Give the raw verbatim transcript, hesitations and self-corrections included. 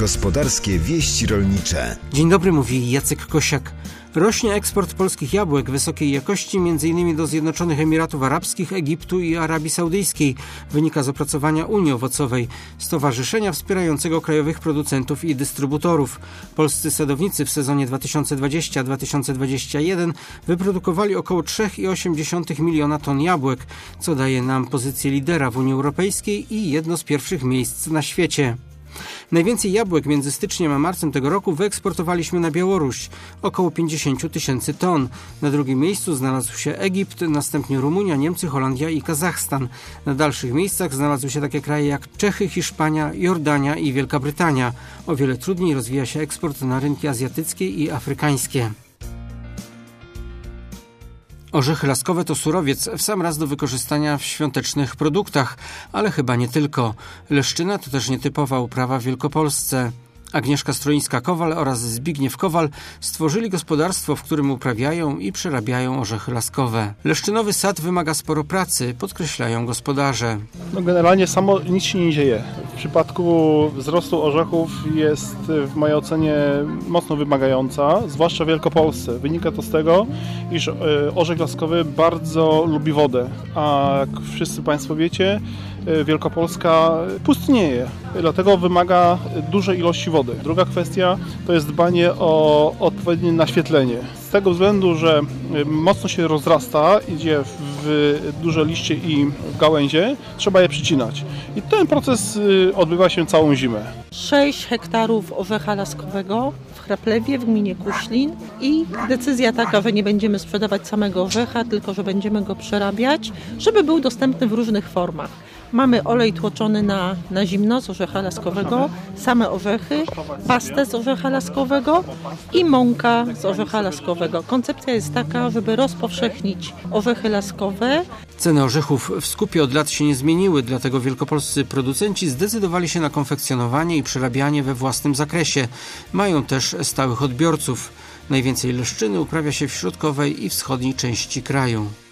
Gospodarskie wieści rolnicze. Dzień dobry, mówi Jacek Kosiak. Rośnie eksport polskich jabłek wysokiej jakości, między innymi do Zjednoczonych Emiratów Arabskich, Egiptu i Arabii Saudyjskiej. Wynika z opracowania Unii Owocowej, stowarzyszenia wspierającego krajowych producentów i dystrybutorów. Polscy sadownicy w sezonie dwa tysiące dwudziestym dwa tysiące dwudziestym pierwszym wyprodukowali około trzy i osiem dziesiątych miliona ton jabłek, co daje nam pozycję lidera w Unii Europejskiej i jedno z pierwszych miejsc na świecie. Najwięcej jabłek między styczniem a marcem tego roku wyeksportowaliśmy na Białoruś, około pięćdziesiąt tysięcy ton. Na drugim miejscu znalazł się Egipt, następnie Rumunia, Niemcy, Holandia i Kazachstan. Na dalszych miejscach znalazły się takie kraje jak Czechy, Hiszpania, Jordania i Wielka Brytania. O wiele trudniej rozwija się eksport na rynki azjatyckie i afrykańskie. Orzechy laskowe to surowiec w sam raz do wykorzystania w świątecznych produktach, ale chyba nie tylko. Leszczyna to też nietypowa uprawa w Wielkopolsce. Agnieszka Stroińska-Kowal oraz Zbigniew Kowal stworzyli gospodarstwo, w którym uprawiają i przerabiają orzechy laskowe. Leszczynowy sad wymaga sporo pracy, podkreślają gospodarze. No generalnie samo nic się nie dzieje. W przypadku wzrostu orzechów jest w mojej ocenie mocno wymagająca, zwłaszcza w Wielkopolsce. Wynika to z tego, iż orzech laskowy bardzo lubi wodę, a jak wszyscy Państwo wiecie, Wielkopolska pustnieje, dlatego wymaga dużej ilości wody. Druga kwestia to jest dbanie o odpowiednie naświetlenie. Z tego względu, że mocno się rozrasta, idzie w duże liście i w gałęzie, trzeba je przycinać. I ten proces odbywa się całą zimę. sześć hektarów orzecha laskowego w Chraplewie, w gminie Kuślin i decyzja taka, że nie będziemy sprzedawać samego orzecha, tylko że będziemy go przerabiać, żeby był dostępny w różnych formach. Mamy olej tłoczony na, na zimno z orzecha laskowego, same orzechy, pastę z orzecha laskowego i mąka z orzecha laskowego. Koncepcja jest taka, żeby rozpowszechnić orzechy laskowe. Ceny orzechów w skupie od lat się nie zmieniły, dlatego wielkopolscy producenci zdecydowali się na konfekcjonowanie i przerabianie we własnym zakresie. Mają też stałych odbiorców. Najwięcej leszczyny uprawia się w środkowej i wschodniej części kraju.